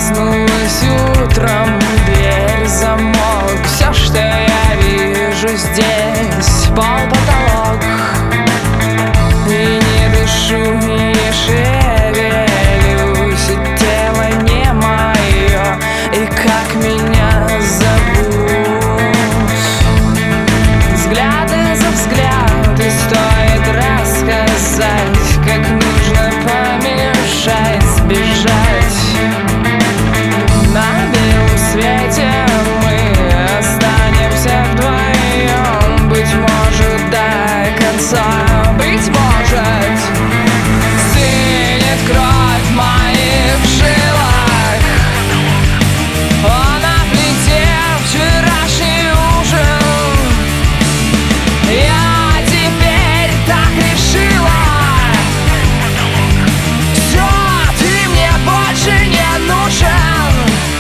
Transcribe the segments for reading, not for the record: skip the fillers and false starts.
Проснулась утром, дверь, замок. Все, что я вижу здесь, пол, потолок. И не дышу, не шевелюсь, и тело не мое, и как меня зовут. Взгляды за взгляд, и стоит рассказать, как нужно помешать сбежать. На белом свете мы останемся вдвоем, быть может, до конца, быть может, стынет кровь в моих жилах. Он оплетел вчерашний ужин. Я теперь так решила. Все, ты мне больше не нужен.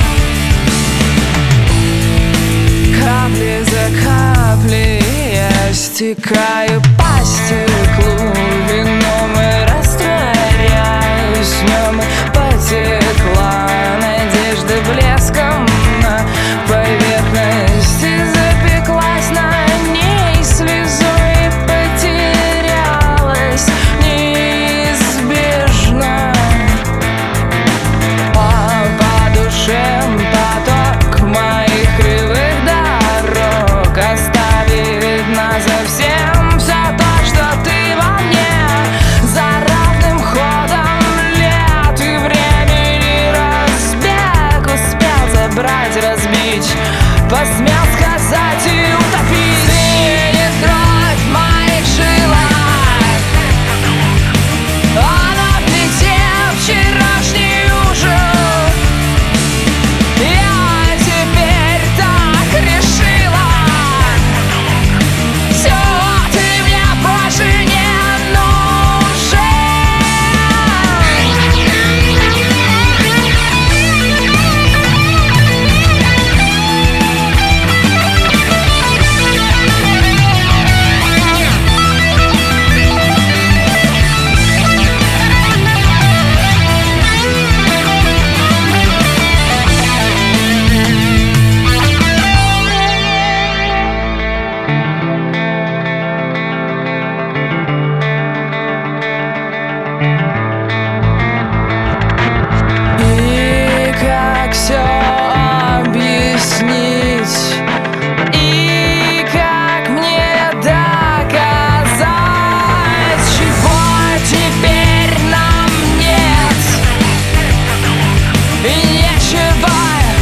Капли за каплей я стекаю по стеклу, вином и растворяюсь в нем, и потекла надежда блеском на поверхность, и запеклась на ней слезой, и потерялась неизбежно. По душе поток моих кривых дорог оставит назовсем все то, что ты во мне. За равным ходом лет и времени разбег успел забрать, разбить, посмел сказать и утопить. Стынет кровь в моих жилах. Он оплетел вчерашний ужин. Я теперь так решила. Все, ты мне больше не все объяснить, и как мне доказать, чего теперь нам нет, и нечего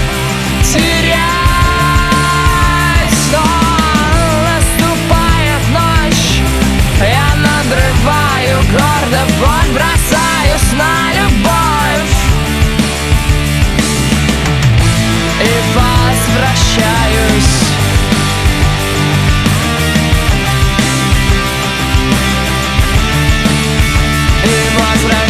терять. Но наступает ночь, я надрываю гордо боль, бросаюсь на любовь и возвращаюсь. И возвращаюсь.